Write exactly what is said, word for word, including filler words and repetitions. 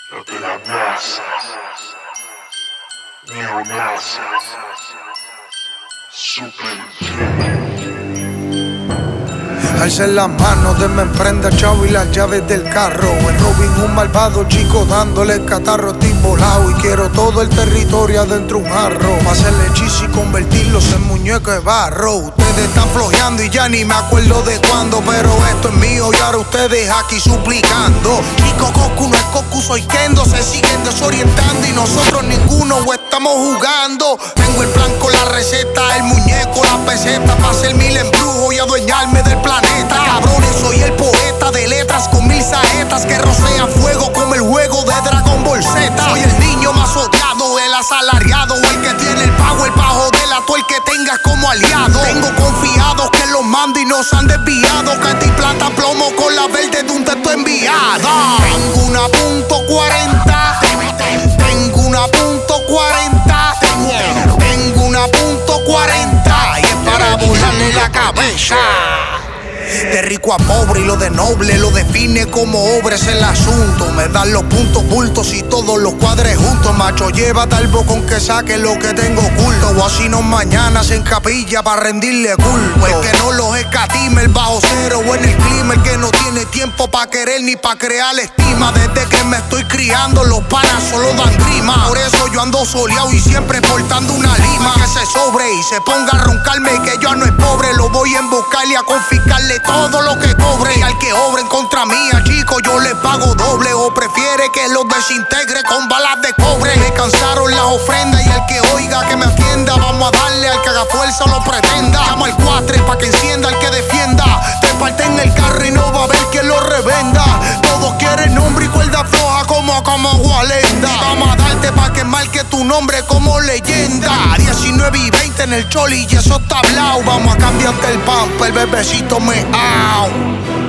Lo de la NASA, neonaza, super. Alcen las manos, denme prenda, chavo, y las llaves del carro. El Robin, un malvado chico dándole el catarro, estoy volado y quiero todo el territorio adentro un jarro. Pa' hacerle hechizo y convertirlos en muñecos de barro. Ustedes están flojeando y ya ni me acuerdo de cuándo, pero esto es mío y ahora ustedes aquí suplicando. Kiko Goku no es Goku, soy Kendo, se siguen desorientando y nosotros ninguno o estamos jugando. Tengo el plan con la receta, el muñeco, la peseta, pa' hacer mil embrujos y adueñarme del planeta. Cabrones, soy el poeta de letras con mil saetas que rocea fuego como el juego de Dragon Ball Z. Soy el niño más odiado, el asalariado, el que tiene el power pa' joder a todo el que tengas como aliado. Tengo confiados que los mando y nos han desviado, que te plata plomo con la verde de un texto enviado. Tengo una punto cuarenta, tengo una punto cuarenta, tengo una punto cuarenta y es para volarle la cabeza. De rico a pobre y lo de noble lo define como obra, es el asunto. Me dan los puntos bultos y todos los cuadres juntos. Macho, llévate al bocón que saque lo que tengo oculto. O así no mañanas en capilla para rendirle culto. El que no los escatime, el bajo cero o en el clima. El que no tiene tiempo pa' querer ni pa' crear estima. Desde que me estoy criando los panas solo dan grima. Por eso yo ando soleado y siempre portando una lima. Que se sobre y se ponga a roncarme que yo no es pobre. Lo voy a embocar y a confiscarle todo lo que cobre. Y al que obre en contra mía, chico, yo le pago doble. O prefiere que los desintegre con balas de cobre. Me cansaron las ofrendas y al que oiga que me atienda. Vamos a darle al que haga fuerza o lo pretenda. Llamo al cuatre pa' que encienda al que defienda. Te parte en el carro y no va a haber quien lo revenda. Todos quieren nombre y cuerda floja como como Walenda. Vamos a darte pa' que marque tu nombre como leyenda. diecinueve y veinte en el choli y eso está hablado. Vamos a cambiarte el pamper, el bebecito me out.